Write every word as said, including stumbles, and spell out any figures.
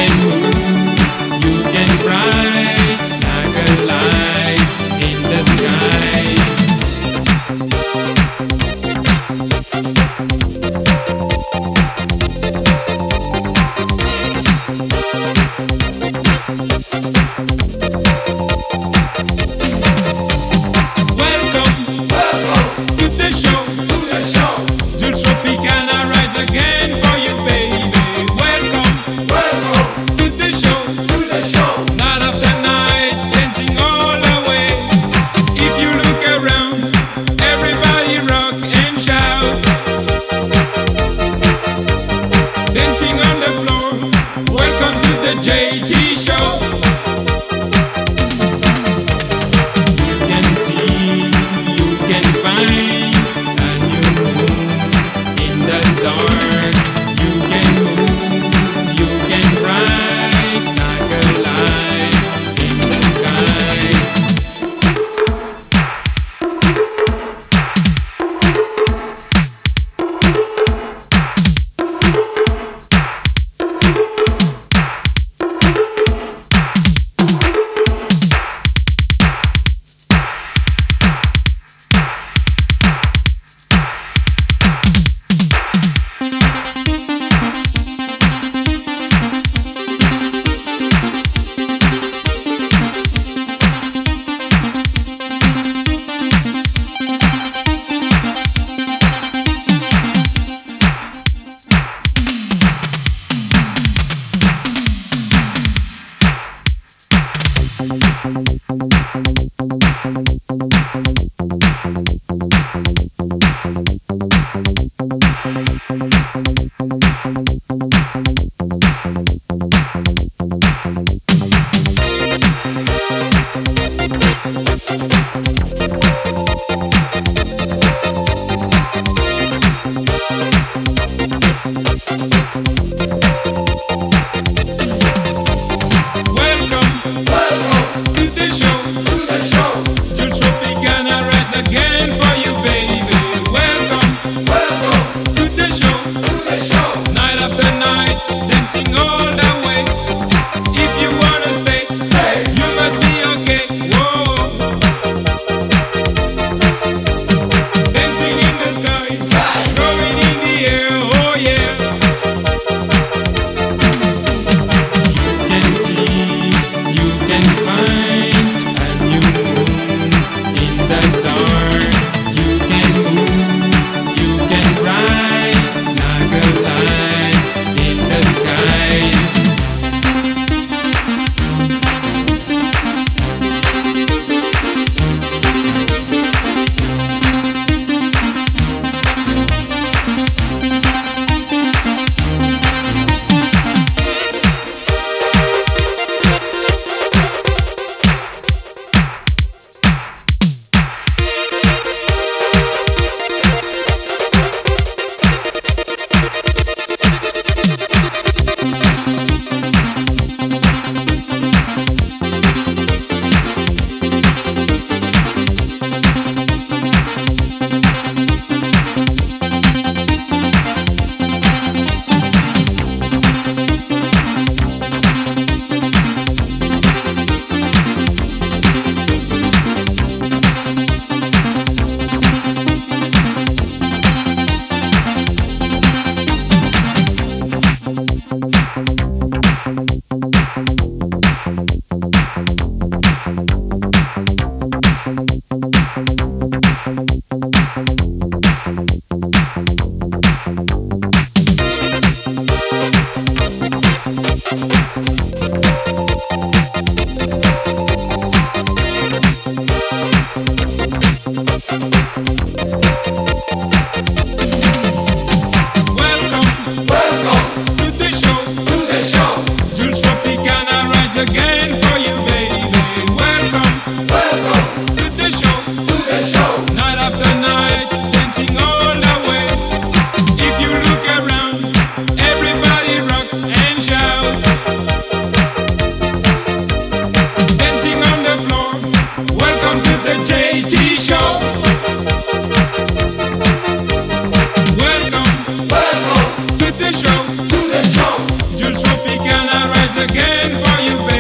can move, you can bright like a light in the skies. Welcome, welcome to the show, to the show. Jules Tropicana rides again for you, baby. Welcome, welcome to the show, to the show. Night after night, dancing all the way. If you look around, everybody rock and shout. Dancing on the floor. Welcome to the J T show. You can see, you can find a new moon in the dark. You can move, you can bright like a light in the skies. Welcome, welcome to the show, to the show. Jules Tropicana rides again for you, baby. Welcome, welcome to the show, to the show. Night after night, dancing all the way. If you wanna stay, stay. You must be okay. Whoa. Dancing in the sky, sky. Growing in the air. Oh yeah. You can see, you can find a new moon in the dark. You can move, you can ride like a light in the skies. Welcome, welcome to the show, to the show. Jules Tropicana rides again for you, baby. Welcome, welcome to the show, to the show. Night after night, dancing all the way. If you look around, everybody rock and shout. Dancing on the floor. Welcome to the J T show. Welcome, welcome to the show, to the show. Jules Tropicana. rise again for you, baby.